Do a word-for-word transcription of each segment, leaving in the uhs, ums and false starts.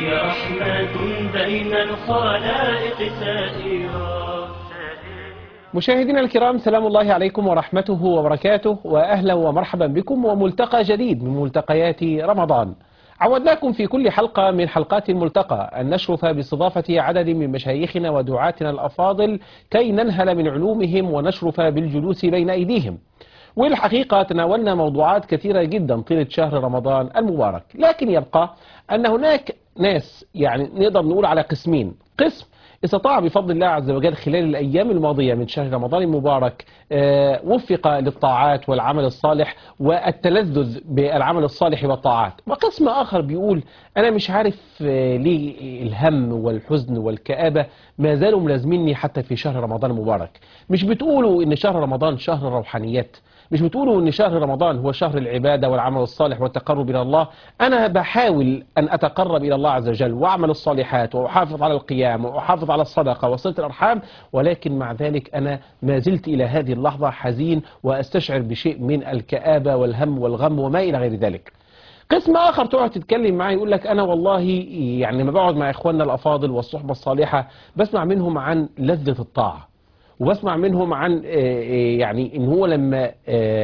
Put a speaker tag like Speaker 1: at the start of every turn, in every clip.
Speaker 1: هي رحمة بين الخلائق سائرة.
Speaker 2: مشاهدينا الكرام، سلام الله عليكم ورحمته وبركاته، وأهلا ومرحبا بكم وملتقى جديد من ملتقيات رمضان. عودناكم في كل حلقة من حلقات الملتقى أن نشرف باستضافة عدد من مشايخنا ودعاتنا الأفاضل كي ننهل من علومهم ونشرف بالجلوس بين أيديهم. والحقيقة تناولنا موضوعات كثيرة جدا طيلة شهر رمضان المبارك، لكن يبقى أن هناك ناس يعني نقدر نقول على قسمين. قسم استطاع بفضل الله عز وجل خلال الأيام الماضية من شهر رمضان المبارك آه وفق للطاعات والعمل الصالح والتلذذ بالعمل الصالح والطاعات، وقسم آخر بيقول أنا مش عارف آه ليه الهم والحزن والكآبة ما زالوا ملازميني حتى في شهر رمضان المبارك. مش بتقولوا إن شهر رمضان شهر روحانيات؟ مش بتقولوا ان شهر رمضان هو شهر العبادة والعمل الصالح والتقرب الى الله؟ انا بحاول ان اتقرب الى الله عز وجل واعمل الصالحات واحافظ على القيام واحافظ على الصدقة وصلة الارحام، ولكن مع ذلك انا ما زلت الى هذه اللحظة حزين واستشعر بشيء من الكآبة والهم والغم وما الى غير ذلك. قسم آخر تقعد تتكلم معاه يقول لك أنا والله يعني لما بقعد مع إخواننا الأفاضل والصحبة الصالحة بسمع منهم عن لذة الطاعة، وبسمع منهم عن يعني ان هو لما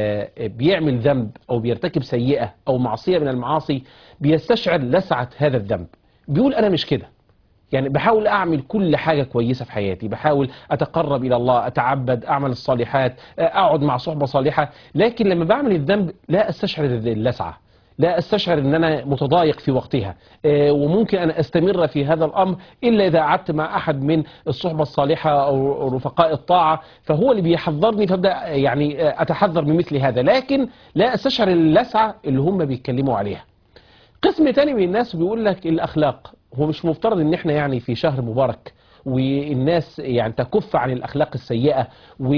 Speaker 2: بيعمل ذنب او بيرتكب سيئة او معصية من المعاصي بيستشعر لسعة هذا الذنب. بيقول انا مش كده، يعني بحاول اعمل كل حاجة كويسة في حياتي، بحاول اتقرب الى الله، اتعبد، اعمل الصالحات، اقعد مع صحبة صالحة، لكن لما بعمل الذنب لا استشعر اللسعة، لا استشعر ان انا متضايق في وقتها، وممكن ان استمر في هذا الامر الا اذا قعدت مع احد من الصحبة الصالحة او رفقاء الطاعة، فهو اللي بيحذرني فابدا يعني اتحذر من مثل هذا، لكن لا استشعر اللسعة اللي هم بيتكلموا عليها. قسم تاني من الناس بيقول لك الاخلاق، هو مش مفترض ان احنا يعني في شهر مبارك والناس يعني تكف عن الأخلاق السيئة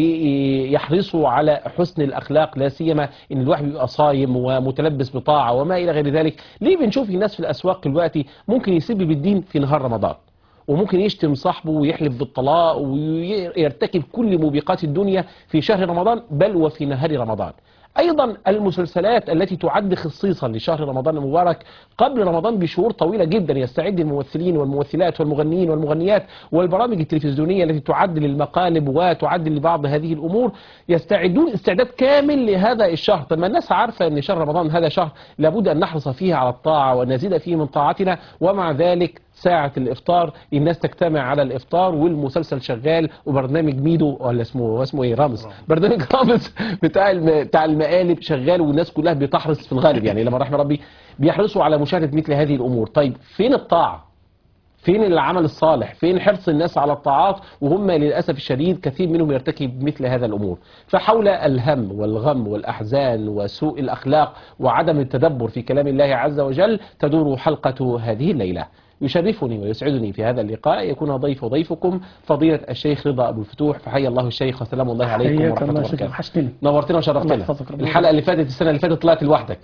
Speaker 2: ويحرصوا على حسن الأخلاق، لا سيما إن الواحد بيبقى صايم ومتلبس بطاعة وما إلى غير ذلك؟ ليه بنشوف الناس في الأسواق دلوقتي ممكن يسب بالدين في نهار رمضان، وممكن يشتم صاحبه ويحلف بالطلاق ويرتكب كل موبقات الدنيا في شهر رمضان بل وفي نهار رمضان؟ أيضا المسلسلات التي تعد خصيصا لشهر رمضان المبارك قبل رمضان بشهور طويلة جدا يستعد الممثلين والممثلات والمغنيين والمغنيات والبرامج التلفزيونية التي تعد للمقالب وتعد لبعض هذه الأمور يستعدون استعداد كامل لهذا الشهر. طب ما الناس عارفة أن شهر رمضان هذا شهر لابد أن نحرص فيه على الطاعة ونزيد فيه من طاعتنا، ومع ذلك ساعة الإفطار الناس تجتمع على الإفطار والمسلسل شغال وبرنامج ميدو ولا اسمه اسمه ايه رامز برنامج رامز بتاع بتاع المقالب شغال والناس كلها بتحرص في الغالب يعني لما رحم ربي بيحرصوا على مشاهدة مثل هذه الأمور. طيب فين الطاعة؟ فين العمل الصالح؟ فين حرص الناس على الطاعات وهم للأسف الشديد كثير منهم يرتكب مثل هذا الأمور؟ فحول الهم والغم والأحزان وسوء الأخلاق وعدم التدبر في كلام الله عز وجل تدور حلقة هذه الليلة. يشرفني ويسعدني في هذا اللقاء يكون ضيف ضيفكم فضيلة الشيخ رضا أبو الفتوح، فحيا الله الشيخ وسلام الله عليكم ورحمة الله وبركاته. نورتنا وشرفتنا. الحلقة اللي فاتت السنة اللي فاتت طلعت لوحدك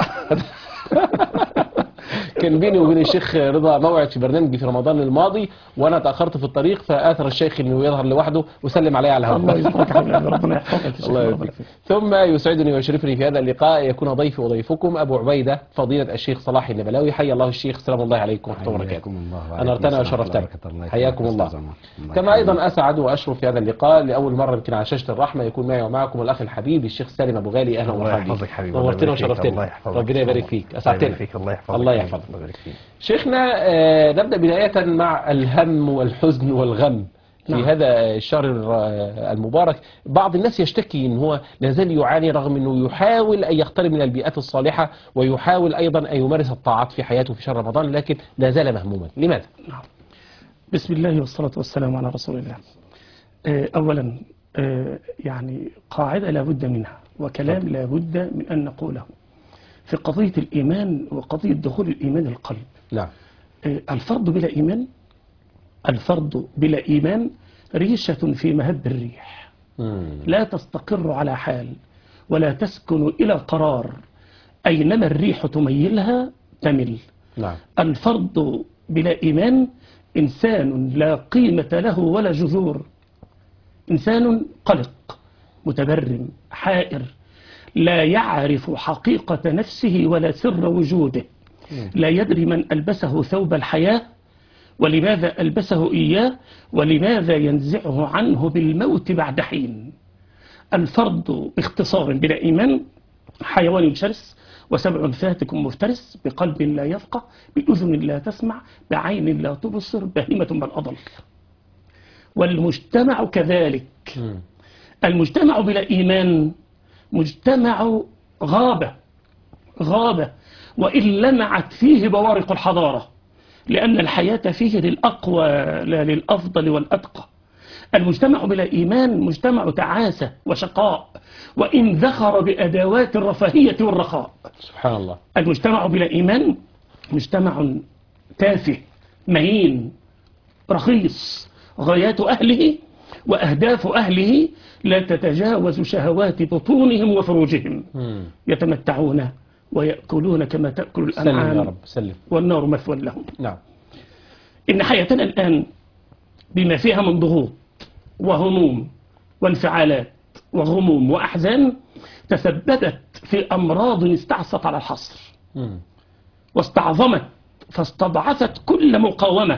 Speaker 2: كان بيني وبين الشيخ رضا موعد في برنامجي في رمضان الماضي وانا تاخرت في الطريق فاثر الشيخ انه يظهر لوحده وسلم علي على الهواء. الله يسلمك يا حبيبي، ربنا يحفظك. الله يبارك فيك. ثم يسعدني ويشرفني في هذا اللقاء يكون ضيفي وضيفكم ابو عبيده فضيله الشيخ صلاح النبلاوي. حيا الله الشيخ، سلام الله عليكم ورحمه الله وبركاته. انرتنا وشرفتنا، حياكم الله. كما ايضا اسعد واشرف في هذا اللقاء لاول مره يمكن على شاشه الرحمه يكون معي ومعكم الاخ الحبيب الشيخ سالم ابو غالي. اهلا ومرحبا بك، نورتنا وشرفتنا، ربنا يبارك فيك، اسعدتنا. الله يحفظك. شيخنا آه نبدأ بداية مع الهم والحزن والغم في نعم. هذا الشهر المبارك بعض الناس يشتكي ان هو لازال يعاني رغم انه يحاول ان يقترب من البيئات الصالحة ويحاول ايضا ان يمارس الطاعات في حياته في شهر رمضان، لكن لا زال مهموما. لماذا؟
Speaker 3: نعم. بسم الله والصلاة والسلام على رسول الله. آه اولا آه يعني قاعدة لابد منها وكلام طب. لابد من ان نقوله في قضية الإيمان وقضية دخول الإيمان القلب.
Speaker 2: نعم.
Speaker 3: الفرد بلا إيمان الفرد بلا إيمان ريشة في مهب الريح، مم. لا تستقر على حال ولا تسكن إلى قرار، أينما الريح تميلها تمل.
Speaker 2: نعم.
Speaker 3: الفرد بلا إيمان إنسان لا قيمة له ولا جذور، إنسان قلق متبرم حائر لا يعرف حقيقة نفسه ولا سر وجوده، لا يدري من ألبسه ثوب الحياة ولماذا ألبسه إياه؟ ولماذا ينزعه عنه بالموت بعد حين؟ الفرد باختصار بلا إيمان حيوان شرس، وسبع فاتك مفترس، بقلب لا يفقه، بأذن لا تسمع، بعين لا تبصر، بهيمة بل أضل. والمجتمع كذلك. المجتمع بلا إيمان مجتمع غابة غابة وإن لمعت فيه بوارق الحضارة، لأن الحياة فيه للأقوى لا للأفضل والأتقى. المجتمع بلا إيمان مجتمع تعاسة وشقاء، وإن ذخر بأدوات الرفاهية والرخاء.
Speaker 2: سبحان الله.
Speaker 3: المجتمع بلا إيمان مجتمع تافه مهين رخيص، غايات أهله وأهداف أهله لا تتجاوز شهوات بطونهم وفروجهم.
Speaker 2: مم.
Speaker 3: يتمتعون ويأكلون كما تأكل
Speaker 2: سلم يا
Speaker 3: الأنعام،
Speaker 2: رب سلم.
Speaker 3: والنار مثوى لهم.
Speaker 2: نعم.
Speaker 3: إن حياتنا الآن بما فيها من ضغوط وهموم وانفعالات وغموم وأحزان تسببت في أمراض استعصت على الحصر،
Speaker 2: مم.
Speaker 3: واستعظمت فاستضعفت كل مقاومة،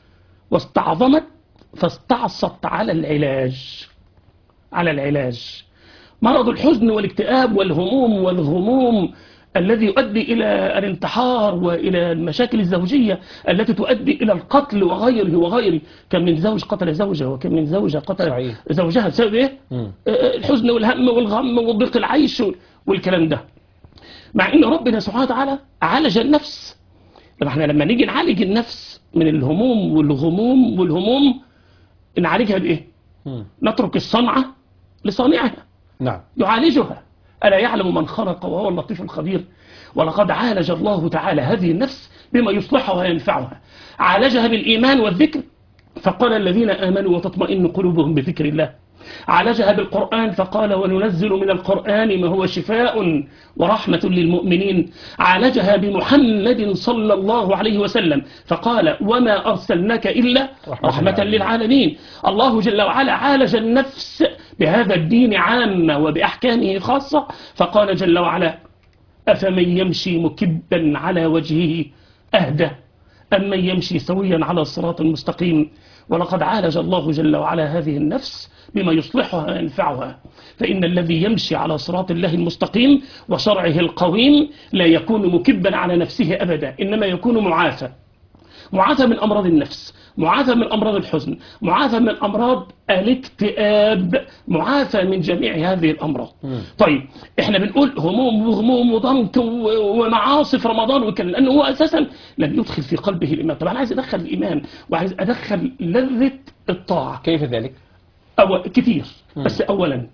Speaker 3: واستعظمت فاستعصت على العلاج على العلاج مرض الحزن والاكتئاب والهموم والغموم الذي يؤدي إلى الانتحار وإلى المشاكل الزوجية التي تؤدي إلى القتل وغيره وغيره. كم من زوج قتل زوجه، وكم من زوجة قتل
Speaker 2: صحيح.
Speaker 3: زوجها بسبب إيه؟
Speaker 2: مم.
Speaker 3: الحزن والهم والغم وضيق العيش والكلام ده. مع إن ربنا سبحانه وتعالى عالج النفس. طب احنا لما نيجي نعالج النفس من الهموم والغموم والهموم نعالجها بإيه؟
Speaker 2: مم.
Speaker 3: نترك الصنعة لصانعها
Speaker 2: نعم.
Speaker 3: يعالجها. ألا يعلم من خلق وهو اللطيف الخبير؟ ولقد عالج الله تعالى هذه النفس بما يصلحها وينفعها. عالجها بالإيمان والذكر، فقال الذين آمنوا وتطمئن قلوبهم بذكر الله. عالجها بالقرآن، فقال وننزل من القرآن ما هو شفاء ورحمة للمؤمنين. عالجها بمحمد صلى الله عليه وسلم، فقال وما أرسلناك إلا
Speaker 2: رحمة
Speaker 3: رحمة للعالمين. الله جل وعلا عالج النفس بهذا الدين عامة وبأحكامه خاصة، فقال جل وعلا أفمن يمشي مكبا على وجهه أهدى أم من يمشي سويا على الصراط المستقيم. ولقد عالج الله جل وعلا هذه النفس بما يصلحها وينفعها. فإن الذي يمشي على صراط الله المستقيم وشرعه القويم لا يكون مكبا على نفسه أبدا، إنما يكون معافى معافى من أمراض النفس، معافى من أمراض الحزن، معافى من أمراض الاكتئاب، معافى من جميع هذه الأمراض.
Speaker 2: مم.
Speaker 3: طيب احنا بنقول هموم وغموم وضنك ومعاصي في رمضان وكذا، لأنه هو أساسا لم يدخل في قلبه الإيمان. طب أنا عايز أدخل الإيمان وعايز أدخل لذة الطاعة.
Speaker 2: كيف ذلك؟
Speaker 3: أول كتير،
Speaker 2: مم.
Speaker 3: بس أولا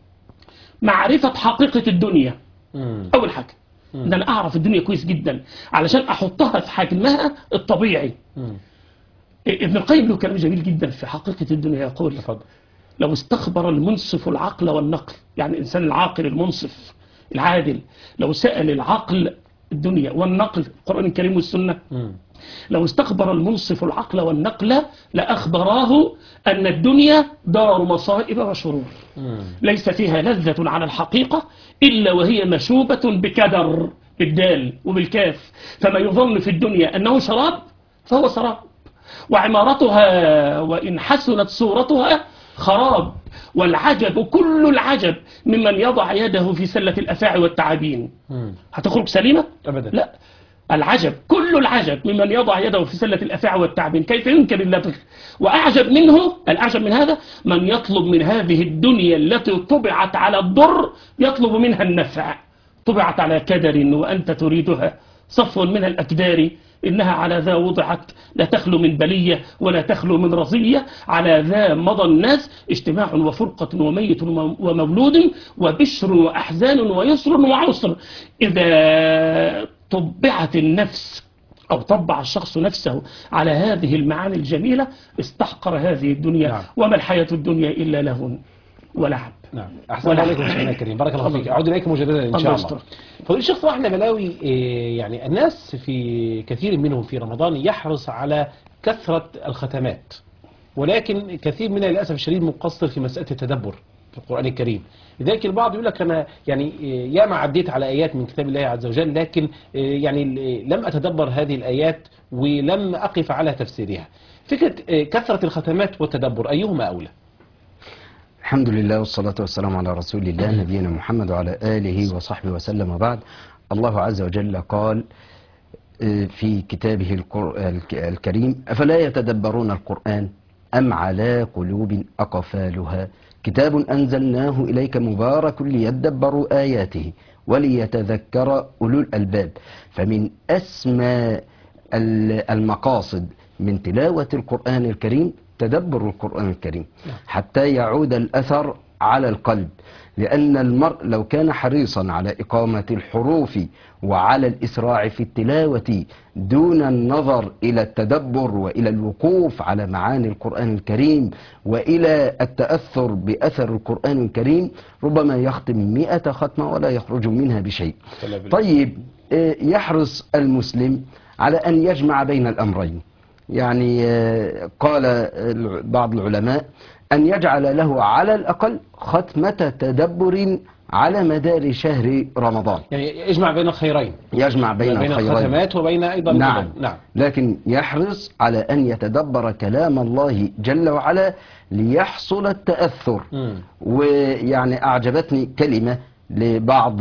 Speaker 3: معرفة حقيقة الدنيا.
Speaker 2: مم.
Speaker 3: أول حاجة ان انا اعرف الدنيا كويس جدا علشان احطها في حجمها الطبيعي.
Speaker 2: مم.
Speaker 3: ابن القيم له كلام جميل جدا في حقيقة الدنيا، يقول
Speaker 2: تفضل.
Speaker 3: لو استخبر المنصف العقل والنقل، يعني الإنسان العاقل المنصف العادل لو سأل العقل الدنيا والنقل القرآن الكريم والسنة،
Speaker 2: مم.
Speaker 3: لو استخبر المنصف العقل والنقل لأخبراه أن الدنيا دار مصائب وشرور
Speaker 2: مم.
Speaker 3: ليس فيها لذة على الحقيقة إلا وهي مشوبة بكدر بالدال وبالكاف. فما يظن في الدنيا أنه شراب فهو سراب، وعمارتها وإن حسنت صورتها خراب. والعجب كل العجب ممن يضع يده في سلة الأفاعي والتعابين.
Speaker 2: مم.
Speaker 3: هتخرج سليمة؟
Speaker 2: أبدا.
Speaker 3: لا، العجب كل العجب ممن يضع يده في سلة الأفاعي والتعابين، كيف ينكر اللذة؟ وأعجب منه الأعجب من هذا من يطلب من هذه الدنيا التي طبعت على الضر يطلب منها النفع. طبعت على كدر وأنت تريدها، صفو من الأكدار إنها على ذا وضعت لا تخلو من بلية ولا تخلو من رزية. على ذا مضى الناس اجتماع وفرقة وميت ومولود وبشر وأحزان ويسر وعسر. إذا طبعت النفس أو طبع الشخص نفسه على هذه المعاني الجميلة استحقر هذه الدنيا.
Speaker 2: نعم.
Speaker 3: وما الحياة الدنيا إلا لهو ولعب.
Speaker 2: نعم. أحسن الله عليكم شيخنا الكريم، بارك الله فيك. أعود إليكم مجددا إن شاء الله. فضيلة الشيخ صلاح نبلاوي، يعني الناس في كثير منهم في رمضان يحرص على كثرة الختمات، ولكن كثير منها للأسف الشديد مقصر في مسألة التدبر. في القرآن الكريم. لذلك البعض يقول لك أنا يعني ياما عديت على آيات من كتاب الله عز وجل، لكن يعني لم أتدبر هذه الآيات ولم أقف على تفسيرها. فكرة كثرة الختمات والتدبر أيهما أولى؟
Speaker 4: الحمد لله والصلاة والسلام على رسول الله نبينا محمد وعلى آله وصحبه وسلم. وبعد، الله عز وجل قال في كتابه الكريم: أفلا يتدبرون القرآن أم على قلوب أقفالها كتاب أنزلناه إليك مبارك ليدبروا آياته وليتذكر أولو الألباب. فمن أسمى المقاصد من تلاوة القرآن الكريم تدبر القرآن الكريم حتى يعود الأثر على القلب، لأن المرء لو كان حريصا على إقامة الحروف وعلى الإسراع في التلاوة دون النظر إلى التدبر وإلى الوقوف على معاني القرآن الكريم وإلى التأثر بأثر القرآن الكريم ربما يختم مئة ختمة ولا يخرج منها بشيء. طيب، يحرص المسلم على أن يجمع بين الأمرين. يعني قال بعض العلماء أن يجعل له على الأقل ختمة تدبر على مدار شهر رمضان،
Speaker 2: يعني يجمع بين الخيرين،
Speaker 4: يجمع بين,
Speaker 2: بين
Speaker 4: الخيرين
Speaker 2: الختمات وبين أيضا
Speaker 4: نعم.
Speaker 2: نعم.
Speaker 4: لكن يحرص على أن يتدبر كلام الله جل وعلا ليحصل التأثر. م. ويعني أعجبتني كلمة لبعض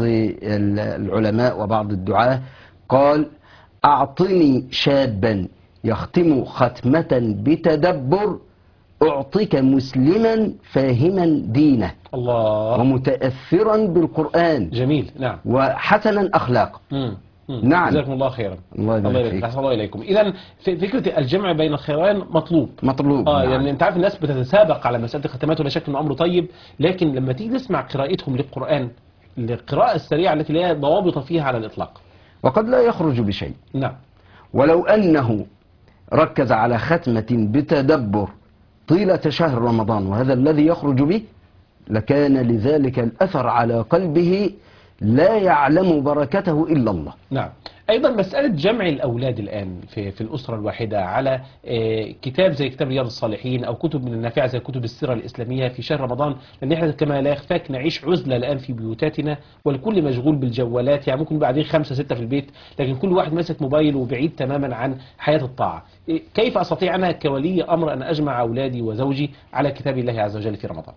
Speaker 4: العلماء وبعض الدعاة، قال: أعطني شابا يختم ختمة بتدبر أعطيك مسلما فاهما دينه
Speaker 2: الله
Speaker 4: ومتأثرا بالقرآن.
Speaker 2: جميل. نعم.
Speaker 4: وحسنا أخلاقه.
Speaker 2: مم. مم.
Speaker 4: نعم.
Speaker 2: جزاكم الله خيرا.
Speaker 4: الله يبارك
Speaker 2: فيك.
Speaker 4: فيك.
Speaker 2: الله إليكم. إذا فكرة الجمع بين الخيرين مطلوب.
Speaker 4: مطلوب.
Speaker 2: اه
Speaker 4: نعم.
Speaker 2: يعني أنت عارف الناس بتتسابق على مسألة الختمات ولا شك إنه أمر طيب، لكن لما تيجي تسمع قراءتهم للقرآن، القراءة السريعة التي لا ضوابط فيها على الإطلاق،
Speaker 4: وقد لا يخرج بشيء.
Speaker 2: نعم.
Speaker 4: ولو أنه ركز على ختمة بتدبر طيلة شهر رمضان وهذا الذي يخرج به، لكان لذلك الأثر على قلبه لا يعلم بركته إلا الله.
Speaker 2: نعم. أيضا مسألة جمع الأولاد الآن في, في الأسرة الواحدة على كتاب زي كتاب رياض الصالحين أو كتب من النافعة زي كتب السيرة الإسلامية في شهر رمضان، لأن احنا كما لا يخفاك نعيش عزلة الآن في بيوتاتنا والكل مشغول بالجوالات، يعني ممكن بعدين خمسة ستة في البيت لكن كل واحد ماسك موبايل وبعيد تماما عن حياة الطاعة. كيف أستطيع أنا كولي أمر أن أجمع أولادي وزوجي على كتاب الله عز وجل في رمضان؟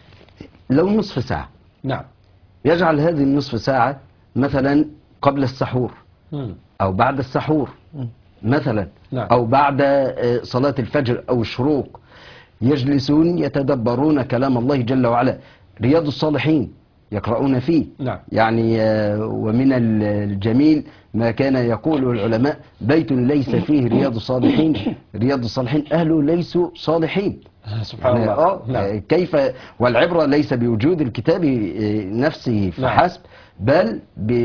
Speaker 4: لو نصف ساعة.
Speaker 2: نعم.
Speaker 4: يجعل هذه النصف ساعة مثلا قبل السحور أو بعد السحور مثلا. نعم. أو بعد صلاة الفجر أو الشروق، يجلسون يتدبرون كلام الله جل وعلا. رياض الصالحين يقرؤون فيه.
Speaker 2: نعم.
Speaker 4: يعني ومن الجميل ما كان يقول العلماء: بيت ليس فيه رياض الصالحين رياض الصالحين أهله ليسوا صالحين.
Speaker 2: سبحان الله.
Speaker 4: آه نعم. كيف؟ والعبرة ليس بوجود الكتاب نفسه فحسب، بل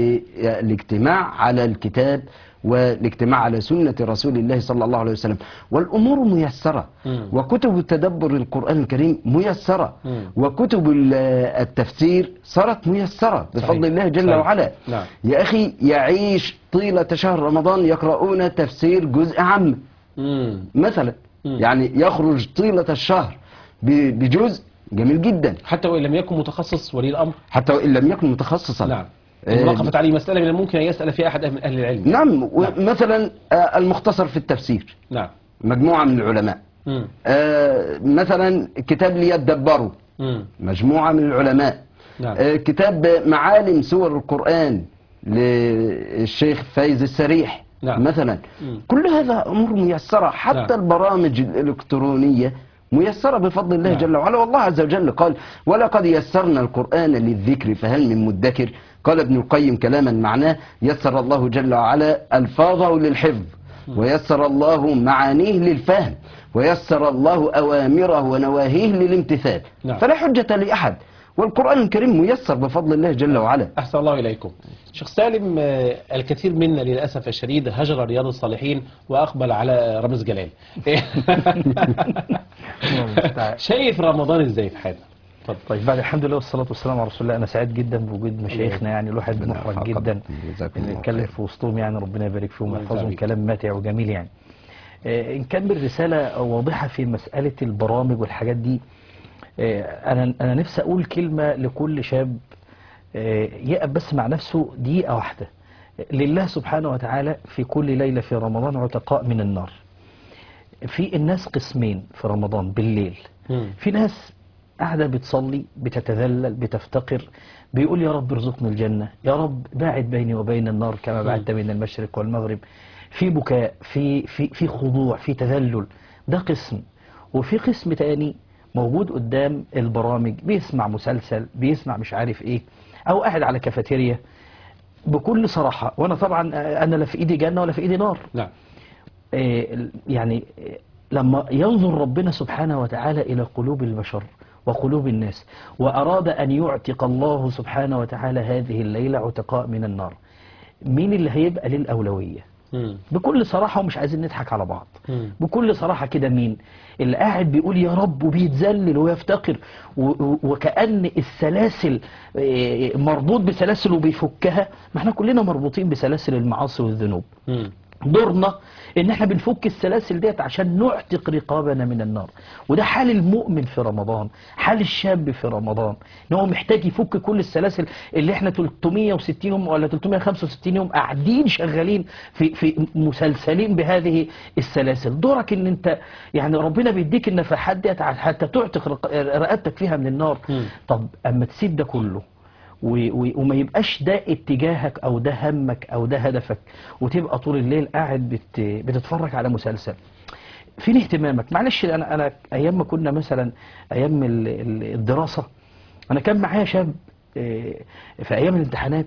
Speaker 4: بالاجتماع على الكتاب والاجتماع على سنة رسول الله صلى الله عليه وسلم. والأمور ميسرة. مم. وكتب تدبر القرآن الكريم ميسرة. مم. وكتب التفسير صارت ميسرة بفضل الله جل صحيح. وعلا. نعم. يا أخي، يعيش طيلة شهر رمضان يقرؤون تفسير جزء عام مثلا. مم. يعني يخرج طيلة الشهر بجزء جميل جدا،
Speaker 2: حتى وإن لم يكن متخصص ولي الأمر،
Speaker 4: حتى وإن لم يكن متخصصا.
Speaker 2: نعم. إن وقفت عليه مسألة من الممكن أن يسأل فيها أحد من أهل العلم.
Speaker 4: نعم. مثلا المختصر في التفسير. نعم. مجموعة من العلماء. مم. آه مثلا كتاب ليدبروا، مجموعة من العلماء. نعم. آه كتاب معالم سور القرآن للشيخ فايز السريح. نعم. مثلا. مم. كل هذا أمور ميسرة، حتى نعم. البرامج الإلكترونية ميسرة بفضل الله. نعم. جل وعلا. والله عز وجل قال: ولقد يسرنا القرآن للذكر فهل من مدكر. قال ابن القيم كلاما معناه: يسر الله جل وعلا ألفاظه للحفظ، ويسر الله معانيه للفهم، ويسر الله أوامره ونواهيه للامتثال. نعم. فلا حجة لأحد، والقرآن الكريم ميسر بفضل الله جل وعلا.
Speaker 2: أحسن الله إليكم. شيخ سالم، الكثير منا للأسف الشديد هجر رياض الصالحين وأقبل على رامز جلال. شايف رمضان إزاي في حياتنا؟
Speaker 5: طيب، بعد الحمد لله والصلاة والسلام على رسول الله، أنا سعيد جدا بوجود مشايخنا، يعني الواحد محرج جدا إن نتكلم في وسطهم، يعني ربنا يبارك فيهم ويحفظهم، كلام ماتع وجميل. يعني إن كان بالرسالة واضحة في مسألة البرامج والحاجات دي، أنا أنا نفسي أقول كلمة لكل شاب يقف بس مع نفسه دقيقة واحدة. لله سبحانه وتعالى في كل ليلة في رمضان عتقاء من النار. في الناس قسمين في رمضان بالليل، في ناس قاعدة بتصلي بتتذلل بتفتقر بيقول يا رب ارزقني الجنة، يا رب باعد بيني وبين النار كما بعدت بين المشرق والمغرب. في بكاء، في في في خضوع، في تذلل، ده قسم. وفي قسم تاني موجود قدام البرامج بيسمع مسلسل بيسمع مش عارف ايه، او قاعد على كافيتيريا. بكل صراحة وانا طبعا انا لا في ايدي جنة ولا في ايدي نار.
Speaker 2: نعم.
Speaker 5: يعني لما ينظر ربنا سبحانه وتعالى إلى قلوب البشر وقلوب الناس وأراد أن يعتق الله سبحانه وتعالى هذه الليلة عتقاء من النار، مين اللي هيبقى للأولوية؟ مم. بكل صراحة ومش عايزين نضحك على بعض. مم. بكل صراحة كده مين اللي قاعد بيقول يا رب وبيتذلل ويفتقر وكأن السلاسل مربوط بسلاسل وبيفكها؟ ما احنا كلنا مربوطين بسلاسل المعاصي والذنوب. مم. دورنا ان احنا بنفك السلاسل ديت عشان نعتق رقابنا من النار. وده حال المؤمن في رمضان، حال الشاب في رمضان، ان هو محتاج يفك كل السلاسل اللي احنا ثلاثمية وستين يوم ولا ثلاثمية وخمسة وستين يوم قاعدين شغالين في في مسلسلين بهذه السلاسل. دورك ان انت يعني ربنا بيديك النفحات ديت حتى تعتق رقبتك فيها من النار. م. طب اما تسيب ده كله وما يبقاش ده اتجاهك او ده همك او ده هدفك وتبقى طول الليل قاعد بت بتتفرج على مسلسل، فين اهتمامك؟ معلش انا انا ايام ما كنا مثلا ايام الدراسة انا كان معايا شاب في ايام الامتحانات،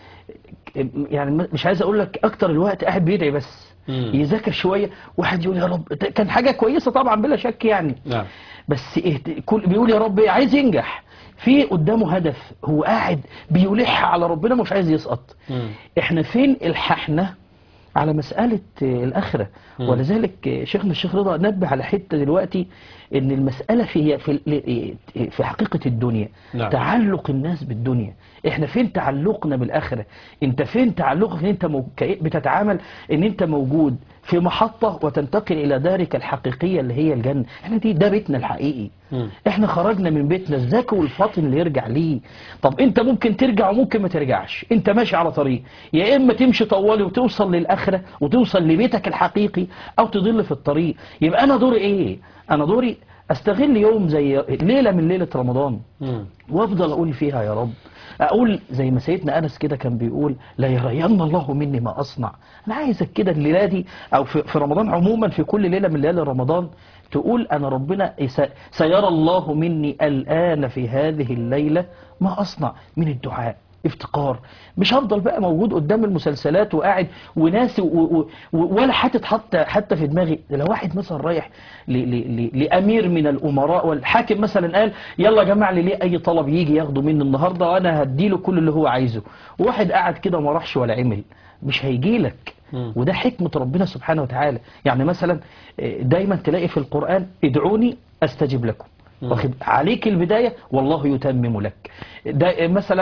Speaker 5: يعني مش عايز اقول لك اكتر الوقت قاعد بيدعي بس مم. يذاكر شوية واحد يقول يا رب، كان حاجة كويسة طبعا بلا شك يعني. نعم. بس كل بيقول يا رب عايز ينجح، في قدامه هدف، هو قاعد بيلح على ربنا مش عايز يسقط. مم. احنا فين الححنا على مسألة الآخرة؟ مم. ولذلك شيخنا الشيخ رضا نبه على حتة دلوقتي ان المسألة في في في حقيقة الدنيا. نعم. تعلق الناس بالدنيا، احنا فين تعلقنا بالآخرة؟ انت فين تعلقك ان انت بتتعامل ان انت موجود في محطة وتنتقل الى دارك الحقيقية اللي هي الجنة؟ احنا دي ده بيتنا الحقيقي. م. احنا خرجنا من بيتنا الذكي والفاطن اللي يرجع ليه. طب انت ممكن ترجع وممكن ما ترجعش، انت ماشي على طريق، يا اما تمشي طوالي وتوصل للآخرة وتوصل لبيتك الحقيقي او تضل في الطريق. يبقى انا دوري ايه؟ انا دوري استغل يوم زي ليلة من ليلة رمضان م. وافضل اقول فيها يا رب، اقول زي ما سيدنا انس كده كان بيقول لا يرين الله مني ما اصنع. انا عايزك كده الليله دي او في, في رمضان عموما في كل ليله من ليالي رمضان تقول انا ربنا سيرى الله مني الان في هذه الليله ما اصنع من الدعاء افتقار. مش هفضل بقى موجود قدام المسلسلات وقاعد وناسي ولا حاطط حتى حتى في دماغي. لو واحد مثلا رايح ل ل ل لامير من الامراء والحاكم مثلا قال يلا جمع لي ليه اي طلب يجي ياخده مني النهارده وانا هديله كل اللي هو عايزه، وواحد قاعد كده ما راحش ولا عمل، مش هيجي لك. وده حكمة ربنا سبحانه وتعالى. يعني مثلا دايما تلاقي في القرآن ادعوني استجب لكم، واخد عليك البداية والله يتمم لك. ده مثلا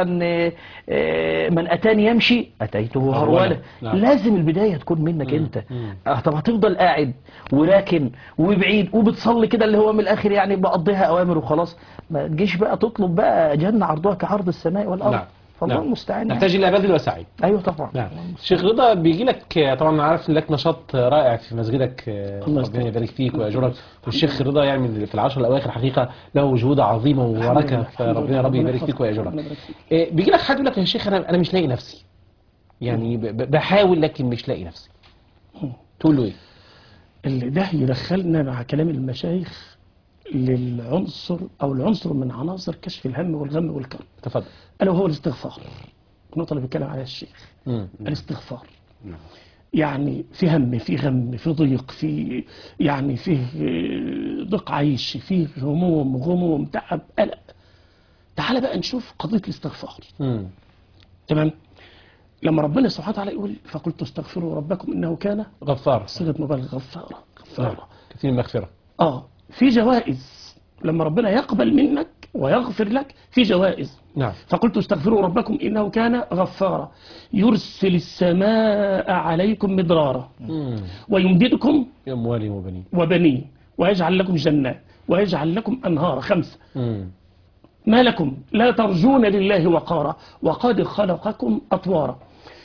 Speaker 5: من أتاني يمشي أتيته هرولة. نعم. لازم البداية تكون منك مم. انت. اه طب هتفضل قاعد وراكن وبعيد وبتصلي كده اللي هو من الآخر يعني بقضيها أوامر وخلاص، ما تجيش بقى تطلب بقى جنة عرضها كعرض السماء والأرض. نعم. فالله نعم. المستعان.
Speaker 2: نحتاج الى بذل وسعي.
Speaker 5: ايوه طبعا.
Speaker 2: نعم. شيخ رضا بيجي لك طبعا عارف لك نشاط رائع في مسجدك، ربنا يبارك فيك ويأجرك. والشيخ رضا يعني في العشر الاواخر حقيقه له جهود عظيمه وبركه، فربنا ربي يبارك فيك ويأجرك. بيجي لك حد يقول لك يا شيخ انا انا مش لاقي نفسي، يعني بحاول لكن مش لاقي نفسي، تقول له ايه؟
Speaker 3: اللي ده يدخلنا مع كلام المشايخ للعنصر او العنصر من عناصر كشف الهم والغم والكرب.
Speaker 2: تفضل.
Speaker 3: ألا وهو الاستغفار، النقطة اللي بيتكلم عليها الشيخ. مم. الاستغفار يعني في هم، في غم، في ضيق، في يعني فيه ضيق عيش، فيه هموم غموم تعب قلق. تعال بقى نشوف قضية الاستغفار. مم. تمام. لما ربنا سبحانه وتعالى يقول فقلت استغفروا ربكم إنه كان
Speaker 2: غفارا،
Speaker 3: صيغة مبالغة غفارة غفارة
Speaker 2: كثير المغفرة.
Speaker 3: اه في جوائز لما ربنا يقبل منك ويغفر لك، في جوائز.
Speaker 2: نعم.
Speaker 3: فقلت استغفروا ربكم إنه كان غفارا يرسل السماء عليكم مدرارا مم. ويمددكم
Speaker 2: بأموال وبنين
Speaker 3: وبنين ويجعل لكم جنات ويجعل لكم أنهار. خمسة.
Speaker 2: مم.
Speaker 3: ما لكم لا ترجون لله وقارا وقد خلقكم أطوارا.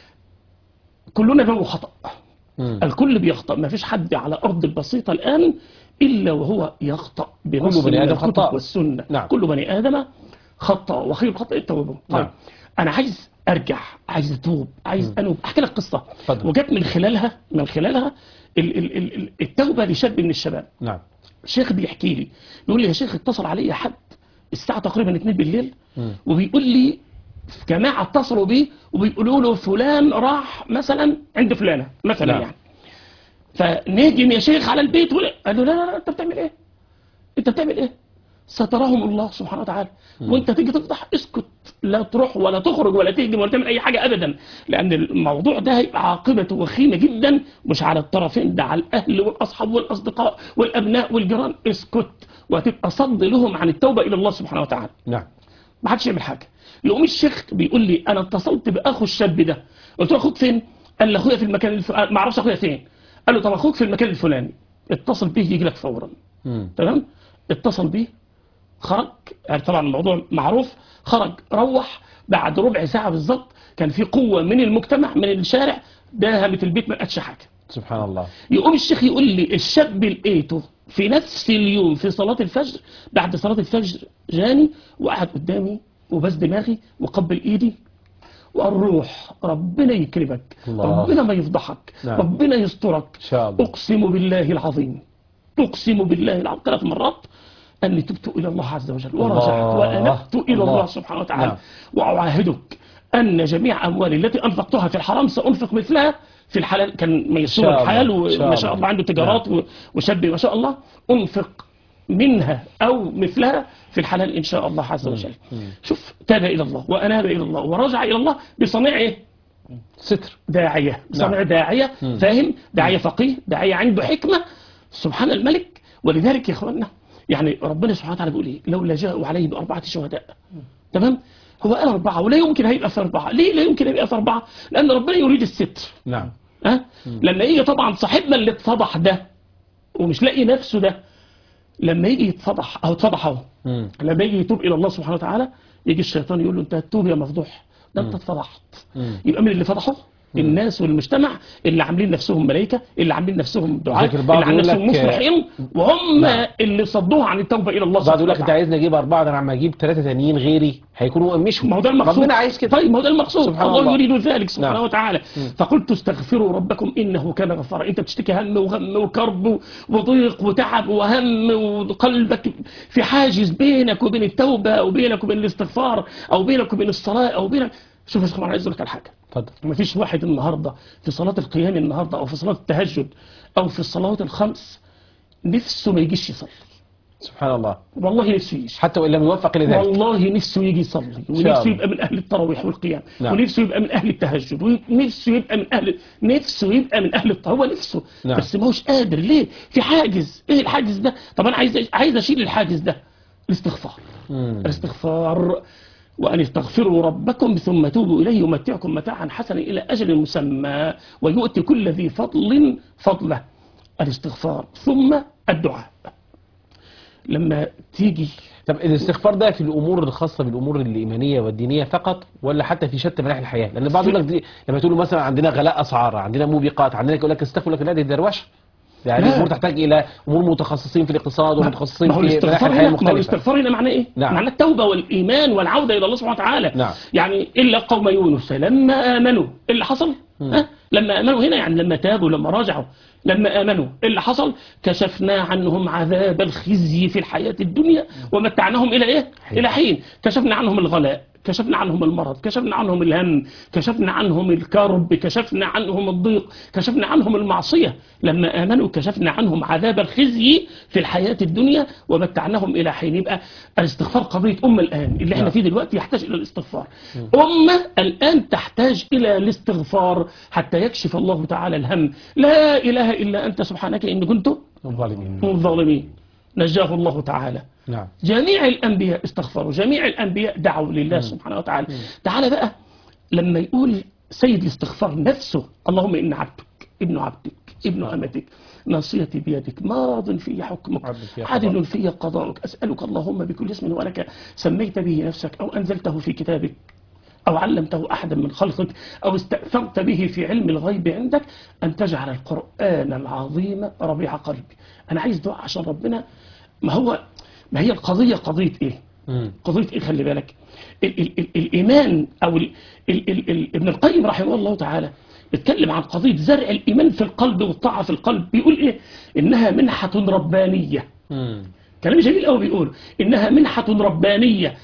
Speaker 3: كلنا له خطأ.
Speaker 2: مم.
Speaker 3: الكل بيخطأ، ما فيش حد على أرض البسيطة الآن إلا وهو يخطأ بنص
Speaker 2: كل بني
Speaker 3: من
Speaker 2: آدم
Speaker 3: الكتب
Speaker 2: خطاء.
Speaker 3: والسنة.
Speaker 2: نعم.
Speaker 3: كل بني آدم خطأ وخير الخطأ التوبة. طيب
Speaker 2: نعم.
Speaker 3: أنا عايز أرجع، عايز أتوب، عايز أنوب. أحكي لك قصة
Speaker 2: اتفضل.
Speaker 3: وجت من خلالها من خلالها ال- ال- ال- ال- التوبة لشاب من الشباب.
Speaker 2: نعم.
Speaker 3: شيخ بيحكي لي، بيقول لي يا شيخ اتصل علي حد الساعة تقريبا اتنين بالليل
Speaker 2: مم.
Speaker 3: وبيقول لي جماعة اتصلوا بيه وبيقولوا له فلان راح مثلا عند فلانة مثلا.
Speaker 2: نعم.
Speaker 3: يعني فنهجم يا شيخ على البيت ولا قال له لا لا لا انت بتعمل ايه؟ انت بتعمل ايه؟ سترهم الله سبحانه وتعالى. وانت تيجي تفضح اسكت، لا تروح ولا تخرج ولا تهجم ولا تعمل اي حاجه ابدا، لان الموضوع ده هيبقى عاقبته وخيمه جدا، مش على الطرفين، ده على الاهل والاصحاب والاصدقاء والابناء والجيران. اسكت وهتبقى صد لهم عن التوبه الى الله سبحانه وتعالى.
Speaker 2: نعم.
Speaker 3: ما حدش يعمل حاجه. يقوم الشيخ بيقول لي انا اتصلت باخو الشاب ده، قلت له اخوك فين؟ قال لي اخويا في المكان الف... ما اعرفش اخويا فين. قال له طب اخوك في المكان الفلاني، اتصل بيه يجي لك فورا.
Speaker 2: مم.
Speaker 3: تمام. اتصل بيه، خرج، يعني طبعا الموضوع معروف، خرج روح بعد ربع ساعه بالظبط كان في قوه من المجتمع من الشارع داهمت البيت ما لقتش حاجه.
Speaker 2: سبحان الله.
Speaker 3: يقوم الشيخ يقول لي الشاب لقيته في نفس اليوم في صلاة الفجر، بعد صلاة الفجر جاني وقعد قدامي وبس دماغي وقبل ايدي وقال روح ربنا يكرمك،
Speaker 2: الله.
Speaker 3: ربنا ما يفضحك،
Speaker 2: نعم.
Speaker 3: ربنا يسترك.
Speaker 2: إن شاء الله.
Speaker 3: اقسم بالله العظيم، اقسم بالله العظيم ثلاث مرات اني تبت الى الله عز وجل ورجعت
Speaker 2: الله.
Speaker 3: وانبت الى
Speaker 2: الله.
Speaker 3: الله سبحانه وتعالى.
Speaker 2: نعم.
Speaker 3: واعاهدك ان جميع اموالي التي انفقتها في الحرام سانفق مثلها في الحلال. كان ميسور
Speaker 2: شاء الله.
Speaker 3: الحال
Speaker 2: إن شاء
Speaker 3: وما شاء
Speaker 2: الله.
Speaker 3: الله عنده تجارات و- وشاب ما شاء الله، انفق منها او مثلها في الحلال ان شاء الله عز وجل. شوف تاب الى الله واناب الى الله ورجع الى الله بصنيع ايه؟
Speaker 2: ستر.
Speaker 3: داعيه، بصنيع
Speaker 2: نعم.
Speaker 3: داعيه
Speaker 2: مم.
Speaker 3: فاهم، داعيه فقيه، داعيه عنده حكمه سبحان الملك. ولذلك يا اخواننا يعني ربنا سبحانه وتعالى بيقول ايه؟ لولا جاءوا عليه باربعه شهداء. تمام؟ هو قال اربعه ولا يمكن هيبقى في اربعه، ليه لا يمكن هيبقى في اربعه؟ لان ربنا يريد الستر.
Speaker 2: نعم.
Speaker 3: ها؟ لما يجي طبعا صاحبنا اللي اتفضح ده ومش لاقي نفسه ده، لما يجي يتفضح او اتفضح اهو،
Speaker 2: مم.
Speaker 3: لما يجي يتوب الى الله سبحانه وتعالى يجي الشيطان يقول له انت هتتوب يا مفضوح، ده انت اتفضحت.
Speaker 2: مم.
Speaker 3: يبقى من اللي فضحوا؟ الناس والمجتمع اللي عاملين نفسهم ملائكه، اللي عاملين نفسهم دعاء،
Speaker 2: ذكر البعض
Speaker 3: اللي عاملين
Speaker 2: يقول
Speaker 3: نفسهم
Speaker 2: لك-
Speaker 3: مصلحين، وهم
Speaker 2: نعم.
Speaker 3: اللي صدوها عن التوبه الى الله
Speaker 2: بعض
Speaker 3: سبحانه
Speaker 2: يقول لك انت
Speaker 3: وتعالى.
Speaker 2: عايزني اجيب اربعه، ده انا لما اجيب ثلاثه تانيين غيري هيكونوا مشوا.
Speaker 3: ما هو ده المقصود.
Speaker 2: ربنا عايز كده.
Speaker 3: طيب ما هو ده المقصود،
Speaker 2: سبحان
Speaker 3: الله,
Speaker 2: الله.
Speaker 3: يريد ذلك سبحانه
Speaker 2: نعم.
Speaker 3: وتعالى. فقلت استغفروا ربكم انه كان غفارا. انت بتشتكي هم وغم وكرب وضيق وتعب وهم وقلبك في حاجز بينك وبين التوبه وبينك وبين الاستغفار او بينك وبين الصلاه او بينك. شوف يا شيخ، انا عايز اقول لك على حاجه.
Speaker 2: اتفضل.
Speaker 3: ما فيش واحد النهارده في صلاه القيام النهارده او في صلاه التهجد او في الصلوات الخمس نفسه ما يجيش يصلي.
Speaker 2: سبحان الله.
Speaker 3: والله نفسه يجي،
Speaker 2: حتى وان لم يوفق لذلك.
Speaker 3: والله نفسه يجي يصلي،
Speaker 2: شاء
Speaker 3: ونفسه
Speaker 2: الله.
Speaker 3: يبقى من اهل التراويح والقيام،
Speaker 2: نعم.
Speaker 3: ونفسه يبقى من اهل التهجد، ونفسه يبقى من اهل نفسه يبقى من اهل الط- هو نفسه
Speaker 2: نعم.
Speaker 3: بس ما هوش قادر. ليه؟ في حاجز. ايه الحاجز ده؟ طب انا عايز عايز اشيل الحاجز ده. الاستغفار.
Speaker 2: مم.
Speaker 3: الاستغفار. وأن استغفروا ربكم ثم توبوا إليه يمتعكم متاعا حسنا إلى أجل مسمى ويؤتي كل ذي فضل فضله. الاستغفار ثم الدعاء. لما تيجي
Speaker 2: طب الاستغفار ده في الامور الخاصه بالامور الايمانيه والدينيه فقط، ولا حتى في شتى مناحي الحياه؟ لان بعض يقول لك دي لما تقول له مثلا عندنا غلاء اسعار، عندنا موبقات، عندنا يقول لك استغفر لك لا دي دروشه. يعني
Speaker 3: لا.
Speaker 2: الامور تحتاج الى امور متخصصين في الاقتصاد ومتخصصين
Speaker 3: ما هو
Speaker 2: في مناحي
Speaker 3: الاستغفار
Speaker 2: الحياه
Speaker 3: هنا، ما هو
Speaker 2: المختلفه.
Speaker 3: الاستغفار هنا معناه ايه؟
Speaker 2: نعم.
Speaker 3: معناه التوبه والايمان والعوده الى الله سبحانه وتعالى.
Speaker 2: نعم.
Speaker 3: يعني الا قوم يونس لما امنوا، إيه اللي حصل؟ ها؟ لما امنوا هنا يعني لما تابوا، لما رجعوا، لما امنوا، إيه اللي حصل؟ كشفنا عنهم عذاب الخزي في الحياه الدنيا ومتعناهم الى ايه؟
Speaker 2: حين.
Speaker 3: الى حين. كشفنا عنهم الغلاء، كشفنا عنهم المرض، كشفنا عنهم الهم، كشفنا عنهم الكرب، كشفنا عنهم الضيق، كشفنا عنهم المعصية. لما آمنوا كشفنا عنهم عذاب الخزي في الحياة الدنيا ومتعناهم إلى حين. يبقى الاستغفار قضية أمة الآن اللي احنا
Speaker 2: نعم.
Speaker 3: فيه دلوقتي يحتاج إلى الاستغفار. أمة الآن تحتاج إلى الاستغفار حتى يكشف الله تعالى الهم. لا إله إلا أنت سبحانك إني كنت
Speaker 2: الظالمين.
Speaker 3: من الظالمين. نجاه الله تعالى.
Speaker 2: نعم.
Speaker 3: جميع الأنبياء استغفروا، جميع الأنبياء دعوا لله سبحانه وتعالى. تعالى بقى لما يقول سيد الاستغفار نفسه اللهم إن عبدك ابن عبدك ابن أمتك ناصيتي بيدك ماض في حكمك
Speaker 2: عدل في
Speaker 3: عدل
Speaker 2: قضاءك.
Speaker 3: في قضاءك أسألك اللهم بكل اسم ولك سميت به نفسك أو أنزلته في كتابك أو علمته أحدا من خلقك أو استأثرت به في علم الغيب عندك أن تجعل القرآن العظيم ربيع قلبي. أنا عايز دعاء عشان ربنا. ما هو ما هي القضية قضية إيه؟
Speaker 2: مم.
Speaker 3: قضية إيه؟ خلي بالك ال ال ال الإيمان أو ال ال ال ال ابن القيم رحمه الله تعالى بيتكلم عن قضية زرع الإيمان في القلب والطاعة في القلب. بيقول إيه؟ إنها منحة ربانية.
Speaker 2: مم.
Speaker 3: كلام جميل قوي. بيقول إنها منحة ربانية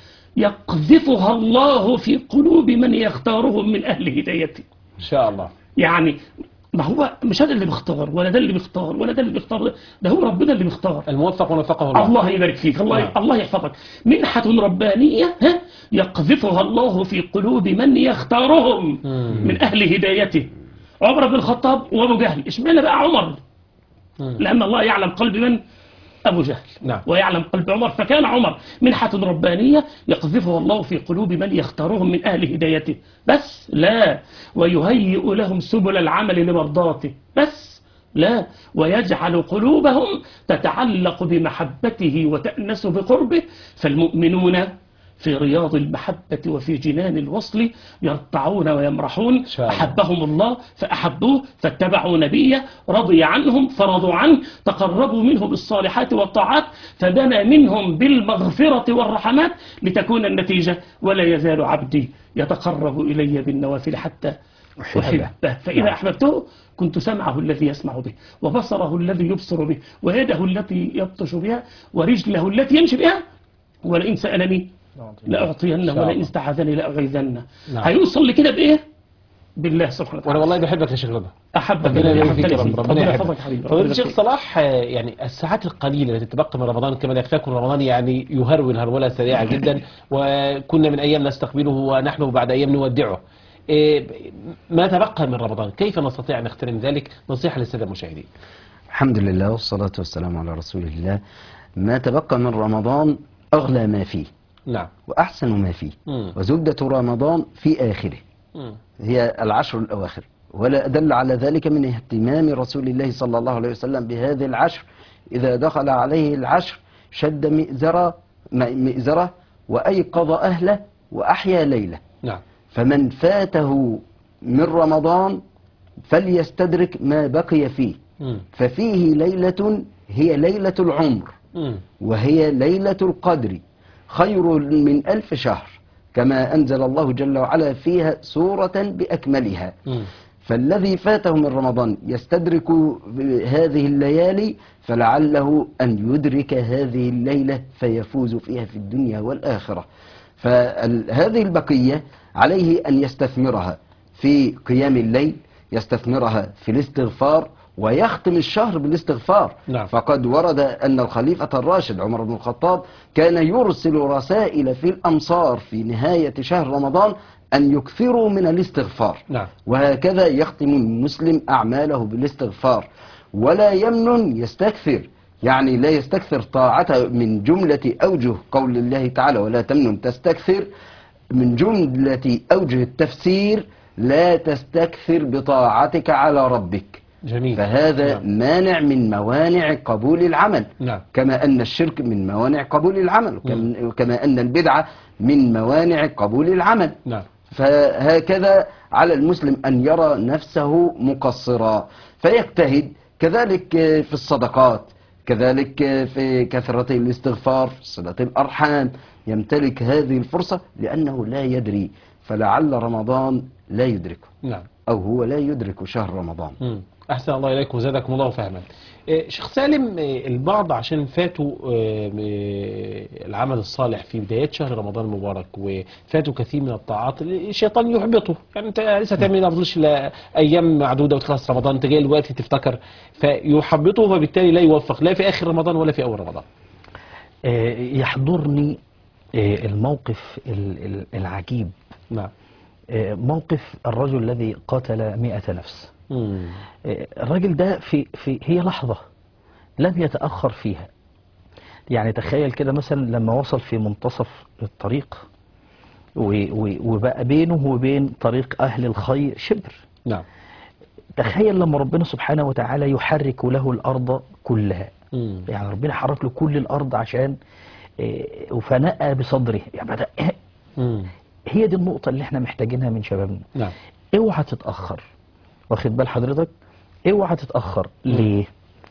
Speaker 3: يقذفها الله في قلوب من يختارهم من أهل هدايته.
Speaker 2: إن شاء الله.
Speaker 3: يعني ما هو مش هذا اللي بيختار ولا ده اللي بيختار ولا ده اللي بيختار، ده هو ربنا اللي بيختار.
Speaker 2: الموفق ونفقه الله.
Speaker 3: الله يبارك فيك. الله
Speaker 2: نعم.
Speaker 3: الله يحفظك. منحة ربانية ها يقذفها الله في قلوب من يختارهم
Speaker 2: مم.
Speaker 3: من أهل هدايته. عمر بن الخطاب وأبو جهل. اشمعنى بقى عمر؟
Speaker 2: مم.
Speaker 3: لأن الله يعلم قلب من؟ أبو جهل.
Speaker 2: نعم.
Speaker 3: ويعلم قلب عمر. فكان عمر منحة ربانية يقذفها الله في قلوب من يختارهم من أهل هدايته. بس لا، ويهيئ لهم سبل العمل لمرضاته. بس لا، ويجعل قلوبهم تتعلق بمحبته وتأنس بقربه. فالمؤمنون في رياض المحبة وفي جنان الوصل يرتعون ويمرحون.
Speaker 2: شاء الله.
Speaker 3: أحبهم الله فأحبوه فاتبعوا نبيه، رضي عنهم فرضوا عنه، تقربوا منه بالصالحات والطاعات، فدنا منهم بالمغفرة والرحمات لتكون النتيجة. ولا يزال عبدي يتقرب إلي بالنوافل حتى أحبه، فإذا أحببته كنت سمعه الذي يسمع به، وبصره الذي يبصر به، ويده التي يبطش بها، ورجله التي يمشي بها. ولئن سألني لأعطينه ولئن استعاذني لأغيظنه.
Speaker 2: نعم.
Speaker 3: هيوصل لكده بإيه؟ بالله سبحانه
Speaker 2: وانا
Speaker 3: وتعالى.
Speaker 2: والله بحبك يا شيخ رضا.
Speaker 3: أحبك
Speaker 2: ربنا يبارك فيك يا
Speaker 3: أحبتني
Speaker 2: رب.
Speaker 3: فيه.
Speaker 2: ربنا
Speaker 3: يحفظك
Speaker 2: يحبك.
Speaker 3: حبيبي.
Speaker 2: فضيلة
Speaker 3: ربنا
Speaker 2: الشيخ
Speaker 3: يبارك
Speaker 2: صلاح، آه، يعني الساعات القليلة التي تبقى من رمضان كما يكفيكم رمضان يعني يهرول هرولة سريعة جدا، وكنا من أيام نستقبله ونحن بعد أيام نودعه. إيه، ما تبقى من رمضان كيف نستطيع أن نغتنم ذلك؟ نصيحة للسادة المشاهدين.
Speaker 4: الحمد لله والصلاة والسلام على رسول الله. ما تبقى من رمضان أغلى ما فيه
Speaker 2: نعم.
Speaker 4: وأحسن ما فيه،
Speaker 2: مم.
Speaker 4: وزبدة رمضان في آخره
Speaker 2: مم.
Speaker 4: هي العشر الأواخر. ولا أدل على ذلك من اهتمام رسول الله صلى الله عليه وسلم بهذه العشر. إذا دخل عليه العشر شد مئزرة مئزرة وأيقظ أهله وأحيا ليلة.
Speaker 2: نعم.
Speaker 4: فمن فاته من رمضان فليستدرك ما بقي فيه،
Speaker 2: مم.
Speaker 4: ففيه ليلة هي ليلة العمر،
Speaker 2: مم.
Speaker 4: وهي ليلة القدر، خير من ألف شهر، كما أنزل الله جل وعلا فيها سورة بأكملها.
Speaker 2: مم.
Speaker 4: فالذي فاته من رمضان يستدرك هذه الليالي، فلعله أن يدرك هذه الليلة فيفوز فيها في الدنيا والآخرة. فهذه البقية عليه أن يستثمرها في قيام الليل، يستثمرها في الاستغفار، ويختم الشهر بالاستغفار.
Speaker 2: نعم.
Speaker 4: فقد ورد أن الخليفة الراشد عمر بن الخطاب كان يرسل رسائل في الأمصار في نهاية شهر رمضان أن يكثروا من الاستغفار.
Speaker 2: نعم.
Speaker 4: وهكذا يختم المسلم أعماله بالاستغفار. ولا يمنن يستكثر، يعني لا يستكثر طاعته من جملة أوجه قول الله تعالى ولا تمنن تستكثر. من جملة أوجه التفسير لا تستكثر بطاعتك على ربك.
Speaker 2: جميل.
Speaker 4: فهذا
Speaker 2: نعم.
Speaker 4: مانع من موانع قبول العمل.
Speaker 2: نعم.
Speaker 4: كما أن الشرك من موانع قبول العمل، وكم- وكما أن البدعة من موانع قبول العمل.
Speaker 2: نعم.
Speaker 4: فهكذا على المسلم أن يرى نفسه مقصرا فيجتهد، كذلك في الصدقات، كذلك في كثرة الاستغفار، في صلة الأرحام، يمتلك هذه الفرصة لأنه لا يدري، فلعل رمضان لا يدركه،
Speaker 2: نعم.
Speaker 4: أو هو لا يدرك شهر رمضان.
Speaker 2: مم. أحسن الله إليكم وزادكم الله فهما. إيه، شيخ سالم، إيه، البعض عشان فاتوا إيه، إيه، العمل الصالح في بدايات شهر رمضان المبارك وفاتوا كثير من الطاعات، الشيطان يحبطه. يعني أنت لسه تعمل ما فضلش إلا أيام معدودة وتخلص رمضان، أنت جاي الوقت تفتكر، فيحبطه فبالتالي لا يوفق لا في آخر رمضان ولا في أول رمضان.
Speaker 5: آه، يحضرني آه، الموقف ال- ال- العجيب،
Speaker 2: نعم.
Speaker 5: آه، موقف الرجل الذي قتل مئة نفس.
Speaker 2: مم.
Speaker 5: آه، الراجل ده في في هي لحظة لم يتأخر فيها. يعني تخيل كده مثلا لما وصل في منتصف الطريق و- و- وبقى بينه وبين طريق أهل الخير شبر.
Speaker 2: نعم.
Speaker 5: تخيل لما ربنا سبحانه وتعالى يحرك له الأرض كلها.
Speaker 2: مم.
Speaker 5: يعني ربنا حرك له كل الأرض عشان إيه، وفنأى بصدره يعني بدأ.
Speaker 2: مم.
Speaker 5: هي دي النقطة اللي احنا محتاجينها من شبابنا.
Speaker 2: نعم.
Speaker 5: اوعى تتأخر، واخد بال حضرتك؟ اوعى تتأخر. ليه؟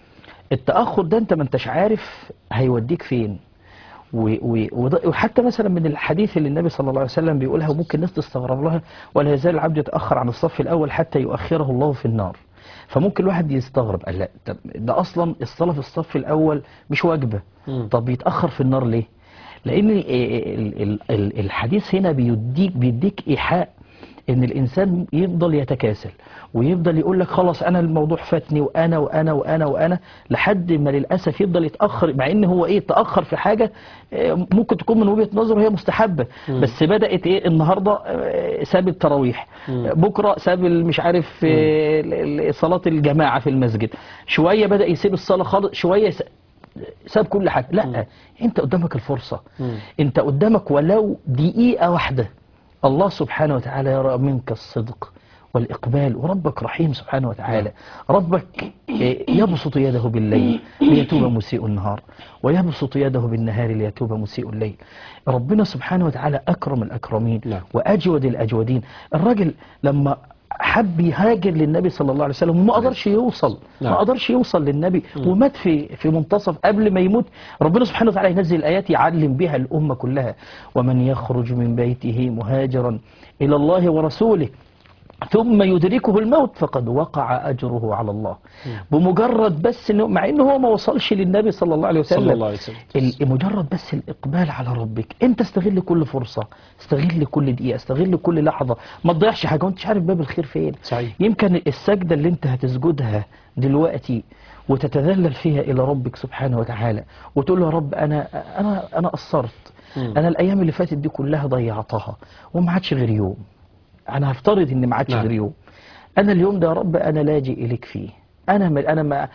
Speaker 5: التأخر ده انت ما انتش عارف هيوديك فين. و- و- وده- وحتى مثلا من الحديث اللي النبي صلى الله عليه وسلم بيقولها وممكن الناس تستغرب لها، ولا يزال العبد يتأخر عن الصف الأول حتى يؤخره الله في النار. فممكن الواحد يستغرب، قال لا طب ده أصلا الصلاة في الصف الأول مش واجبة،
Speaker 2: مم.
Speaker 5: طب يتأخر في النار ليه؟ لأن ال- ال- ال- ال- الحديث هنا بيديك بيديك إيحاء ان الانسان يفضل يتكاسل ويفضل يقول لك خلاص انا الموضوع فاتني وانا وانا وانا وانا لحد ما للاسف يفضل يتاخر، مع ان هو ايه تاخر في حاجه آه، ممكن تكون من وجهه نظره هي مستحبه، بس بدات ايه النهارده آه، ساب التراويح، آه، بكره ساب مش عارف آه، ال- ال- صلاه الجماعه في المسجد، شويه بدا يسيب الصلاه خالص، شويه س- ساب كل حاجه. لا، انت قدامك الفرصه، انت قدامك ولو دقيقه واحده. الله سبحانه وتعالى يرى منك الصدق والإقبال، وربك رحيم سبحانه وتعالى. ربك يبسط يده بالليل ليتوب مسيء النهار، ويبسط يده بالنهار ليتوب مسيء الليل. ربنا سبحانه وتعالى أكرم الأكرمين
Speaker 2: نعم.
Speaker 5: وأجود الأجودين. الراجل لما حب يهاجر للنبي صلى الله عليه وسلم وما قدرش يوصل،
Speaker 2: نعم.
Speaker 5: ما قدرش يوصل للنبي ومات في في منتصف قبل ما يموت. ربنا سبحانه وتعالى ينزل آيات يعلم بها الأمة كلها: ومن يخرج من بيته مهاجرا إلى الله ورسوله ثم يدركه الموت فقد وقع أجره على الله. بمجرد بس إنه مع إنه هو ما وصلش للنبي صلى الله عليه وسلم،
Speaker 2: صلى الله عليه وسلم.
Speaker 5: ال- مجرد بس الإقبال على ربك. أنت استغل كل فرصة، استغل كل دقيقة، استغل كل لحظة، ما تضيعش حاجة وأنت مش عارف باب الخير فين.
Speaker 2: صحيح.
Speaker 5: يمكن السجدة اللي أنت هتسجدها دلوقتي وتتذلل فيها إلى ربك سبحانه وتعالى وتقول له يا رب أنا أنا أنا قصرت، أنا الأيام اللي فاتت دي كلها ضيعتها وما عادش غير يوم. أنا هفترض إن ما عادش
Speaker 2: نعم.
Speaker 5: غير يوم. أنا اليوم ده يا رب أنا لاجئ إليك فيه. أنا ما أنا ما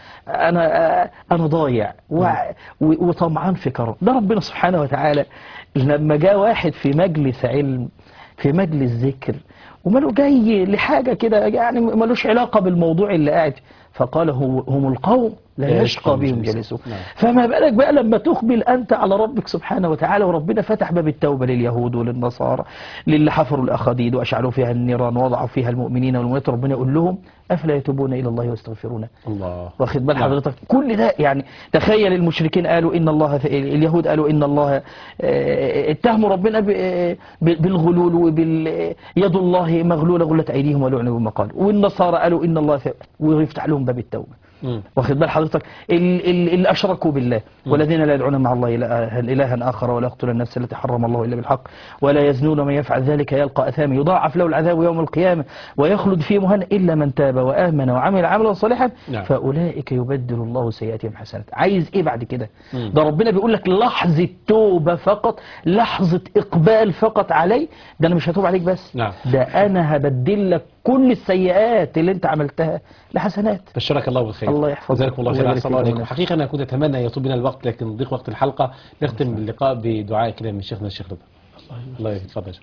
Speaker 5: أنا أنا ضايع و- و- وطمعان في كرم. ده ربنا سبحانه وتعالى لما جاء واحد في مجلس علم، في مجلس ذكر، وماله جاي لحاجة كده يعني ملوش علاقة بالموضوع اللي قاعد، فقال هو- هم القوم لا
Speaker 2: لا
Speaker 5: يشقى
Speaker 2: يشقى
Speaker 5: بهم
Speaker 2: جليسهم.
Speaker 5: جليسهم.
Speaker 2: نعم.
Speaker 5: فما بالك بقى لما تقبل أنت على ربك سبحانه وتعالى، وربنا فتح باب التوبة لليهود وللنصارى، للي حفروا الأخاديد وأشعلوا فيها النيران ووضعوا فيها المؤمنين والمؤمنات، ربنا يقول لهم أفلا يتوبون إلى الله ويستغفرونه.
Speaker 2: الله.
Speaker 5: واخد بال
Speaker 2: نعم.
Speaker 5: حضرتك؟ كل ده يعني تخيل المشركين قالوا إن الله، اليهود قالوا إن الله آه، اتهموا ربنا ب- آه، بالغلول وبال يد الله مغلولة غلت أيديهم ولعنوا بما قالوا، والنصارى قالوا إن الله ث- ويفتح لهم باب التوبة.
Speaker 2: مم.
Speaker 5: واخد بال حضرتك؟ ال- ال- اللي اشركوا بالله والذين لا يدعون مع الله إله- الها اخر ولا يقتلون النفس التي حرم الله الا بالحق ولا يزنون، ومن يفعل ذلك يلقى اثاما يضاعف له العذاب يوم القيامه ويخلد فيه مهانا الا من تاب وامن وعمل عملا صالحا
Speaker 2: نعم.
Speaker 5: فاولئك يبدل الله سيئاتهم حسنات. عايز ايه بعد كده؟ ده ربنا بيقول لك لحظه توبه فقط، لحظه اقبال فقط علي، ده انا مش هتوب عليك بس،
Speaker 2: نعم.
Speaker 5: ده انا هبدل لك كل السيئات اللي انت عملتها لحسنات.
Speaker 2: بشرك الله بالخير.
Speaker 5: الله يحفظك.
Speaker 2: جزاكم الله خير.
Speaker 5: ويبارك
Speaker 2: أحسن الله
Speaker 5: فيك
Speaker 2: عليكم.
Speaker 5: ومنك.
Speaker 2: حقيقة أنا كنت أتمنى أن يطول بنا الوقت لكن ضيق وقت الحلقة. نختم اللقاء بدعاء كده من شيخنا الشيخ رضا. الله يتفضل.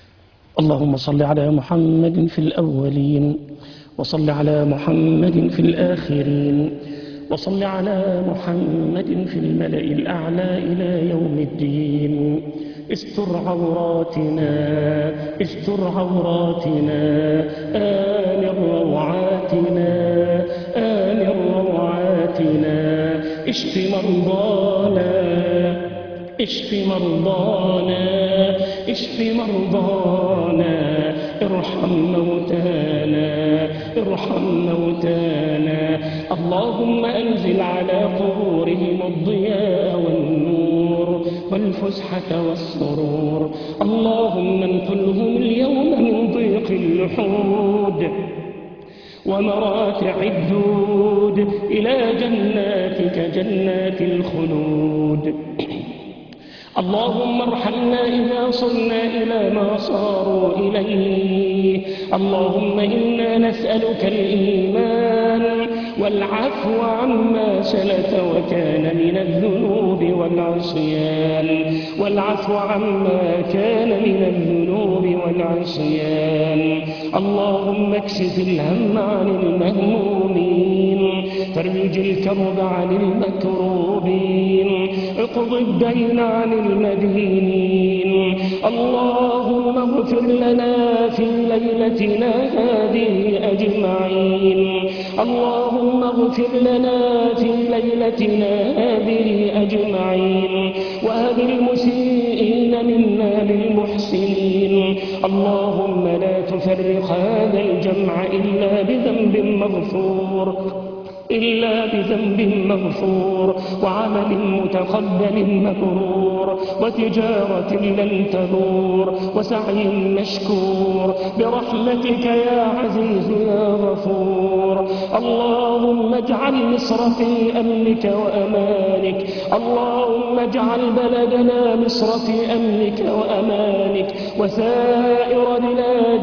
Speaker 3: اللهم صل على محمد في الأولين وصل على محمد في الآخرين وصل على محمد في الملأ الأعلى إلى يوم الدين. استر عوراتنا استر عوراتنا آمن روعاتنا آمن روعاتنا اشف مرضانا اشف مرضانا اشف مرضانا ارحم موتانا ارحم موتانا. اللهم أنزل على قبورهم الضياء والنور والفسحة والسرور. اللهم انقلهم اليوم من ضيق اللحود ومراتع الدود إلى جناتك جنات الخلود. اللهم ارحمنا إذا صرنا إلى ما صاروا إليه. اللهم إنا نسألك الإيمان والعفو عما سلف وكان من الذنوب والعصيان والعفو عما كان من الذنوب والعصيان. اللهم اكشف الهم عن المهمومين، فرج الكرب عن المكروبين، اقض الدين عن المدينين. اللهم اغفر لنا في ليلتنا هذه أجمعين. اللهم اغفر لنا في ليلتنا هذه أجمعين، وهب المسيئين منا للمحسنين. اللهم لا تفرق هذا الجمع إلا بذنب مغفور إلا بذنب مغفور، وعمل متقبل مبرور، وتجارة لن تبور، وسعي مشكور، برحمتك يا عزيز يا غفور. اللهم اجعل مصر في أمنك وأمانك. اللهم اجعل بلدنا مصر في أمنك وأمانك، وسائر بلاد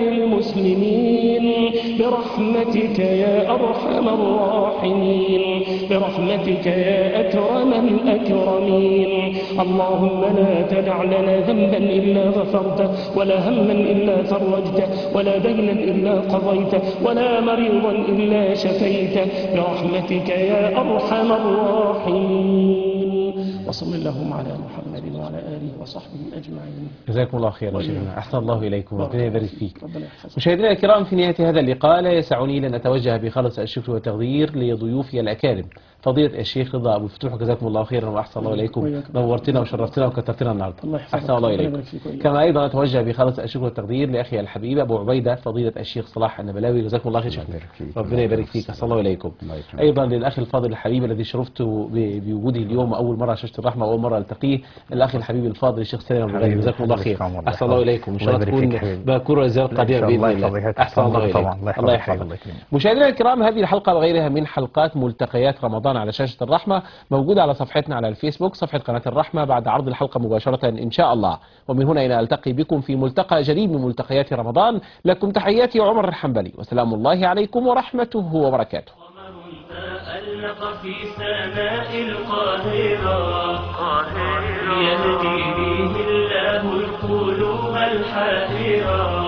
Speaker 3: المسلمين، برحمتك يا أرحم الراحمين، برحمتك يا أكرم الأكرمين. اللهم لا تدع لنا ذنبا إلا غفرته، ولا هما إلا فرجته، ولا دينا إلا قضيته، ولا مريضا إلا شفيته، برحمتك يا أرحم الراحمين. وصل اللهم على محمد وعلى آله وصحبه أجمعين.
Speaker 2: جزاكم الله خيرا شيخنا، أحسن الله إليكم وربنا يبارك فيك.
Speaker 3: ربنا يحفظك.
Speaker 2: مشاهدينا الكرام، في نهاية هذا اللقاء لا يسعني لأن أتوجه بخالص الشكر والتقدير لضيوفي الأكارم، فضيلة الشيخ رضا أبو الفتوح، جزاكم الله خيرا وأحسن الله إليكم، نورتنا وشرفتنا وكترتنا النهارده.
Speaker 3: الله يحفظك.
Speaker 2: أحسن الله
Speaker 3: ربنا
Speaker 2: إليكم.
Speaker 3: يبارك فيك وإياك.
Speaker 2: كما أيضا أتوجه بخالص الشكر والتقدير لأخي الحبيب أبو عبيدة، فضيلة الشيخ صلاح النبلاوي، جزاكم الله خير شيخنا،
Speaker 4: يبارك فيك.
Speaker 2: ربنا يبارك فيك، أحسن الله إليكم.
Speaker 4: الله يكرمك.
Speaker 2: أيضا للأخ الفاضل الحبيب الذي شرفت ب- بوجوده اليوم أول مرة على شاشة الرحمة وأول مرة ألتقيه، الأخ الحبيب الفاضل الشيخ سالم أبو غالي، جزاكم الله خير، أحسن الله إليكم، إن شاء الله تكون باكورة زيارة قادمة بإذن الله. أحسن الله إليكم، الله يحفظك. مشاهدينا الكرام، هذه الحلقة وغيرها من حلقات ملتقيات رمضان على شاشة الرحمة موجودة على صفحتنا على الفيسبوك، صفحة قناة الرحمة، بعد عرض الحلقة مباشرة إن شاء الله. ومن هنا إلى ألتقي بكم في ملتقى جديد من ملتقيات رمضان، لكم تحياتي عمر الحنبلي، وسلام الله عليكم ورحمته وبركاته.
Speaker 1: تألق في سماء القاهرة، يهدي به الله القلوب الحائرة.